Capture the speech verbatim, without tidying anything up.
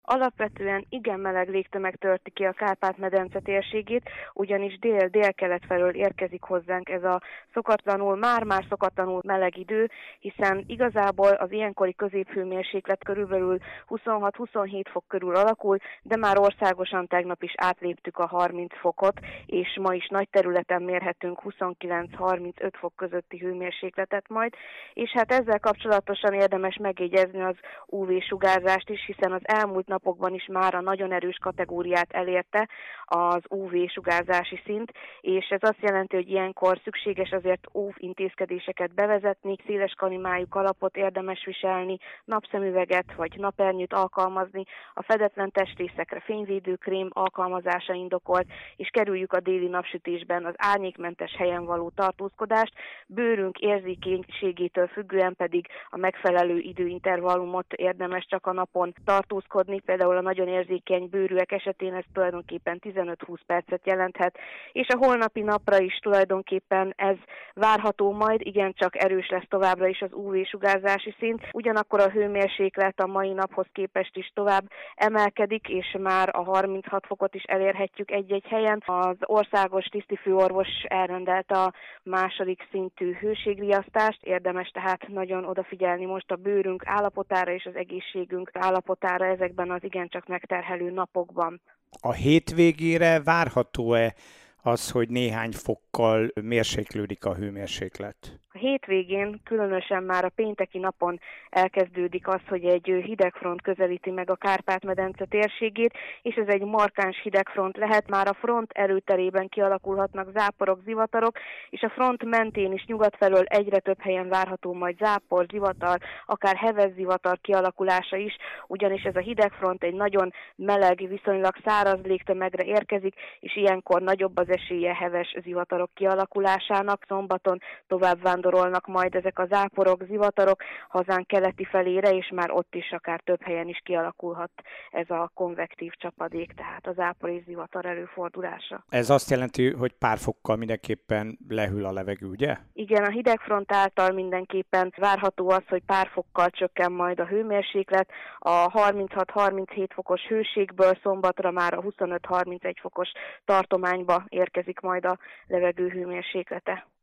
Alapvetően igen meleg légtömeg törti ki a Kárpát-medence térségét, ugyanis dél-délkelet felől érkezik hozzánk ez a szokatlanul, már-már szokatlanul meleg idő, hiszen igazából az ilyenkori középhőmérséklet körülbelül huszonhat-huszonhét fok körül alakul, de már országosan tegnap is átléptük a harminc fokot, és ma is nagy területen mérhetünk huszonkilenc-harmincöt fok közötti hőmérsékletet majd, és hát ezzel kapcsolatosan érdemes megjegyezni az ú vé-sugárzást is, hiszen az elmúlt napokban is már a nagyon erős kategóriát elérte az ú vé-sugárzási szint, és ez azt jelenti, hogy ilyenkor szükséges azért óvintézkedéseket bevezetni, széles kalimájú kalapot érdemes viselni, napszemüveget vagy napernyőt alkalmazni, a fedetlen testrészekre fényvédőkrém alkalmazása indokolt, és kerüljük a déli napsütésben az árnyékmentes helyen való tartózkodást, bőrünk érzékenységétől függően pedig a megfelelő időintervallumot érdemes csak a napon tartózkodni, például a nagyon érzékeny bőrűek esetén ez tulajdonképpen tizenöt-húsz percet jelenthet, és a holnapi napra is tulajdonképpen ez várható majd, igencsak erős lesz továbbra is az ú vé-sugárzási szint, ugyanakkor a hőmérséklet a mai naphoz képest is tovább emelkedik, és már a harminchat fokot is elérhetjük egy-egy helyen. Az országos tisztifőorvos elrendelte a második szintű hőségriasztást, érdemes tehát nagyon odafigyelni most a bőrünk állapotára és az egészségünk állapotára ezekben az igencsak megterhelő napokban. A hétvégére várható-e az, hogy néhány fokkal mérséklődik a hőmérséklet? A hétvégén, különösen már a pénteki napon elkezdődik az, hogy egy hidegfront közelíti meg a Kárpát-medence térségét, és ez egy markáns hidegfront lehet. Már a front előterében kialakulhatnak záporok, zivatarok, és a front mentén is nyugat felől egyre több helyen várható majd zápor, zivatar, akár heves zivatar kialakulása is, ugyanis ez a hidegfront egy nagyon meleg, viszonylag száraz légtömegre érkezik, és ilyenkor nagyobb az esélye heves zivatarok kialakulásának. Szombaton tovább vándorolnak majd ezek a záporok, zivatarok hazánk keleti felére, és már ott is akár több helyen is kialakulhat ez a konvektív csapadék, tehát a zápor és zivatar előfordulása. Ez azt jelenti, hogy pár fokkal mindenképpen lehűl a levegő, ugye? Igen, a hidegfront által mindenképpen várható az, hogy pár fokkal csökken majd a hőmérséklet. A harminchat-harminchét fokos hőségből szombatra már a huszonöt-harmincegy fokos tartományba érkezik majd a levegő hőmérséklete.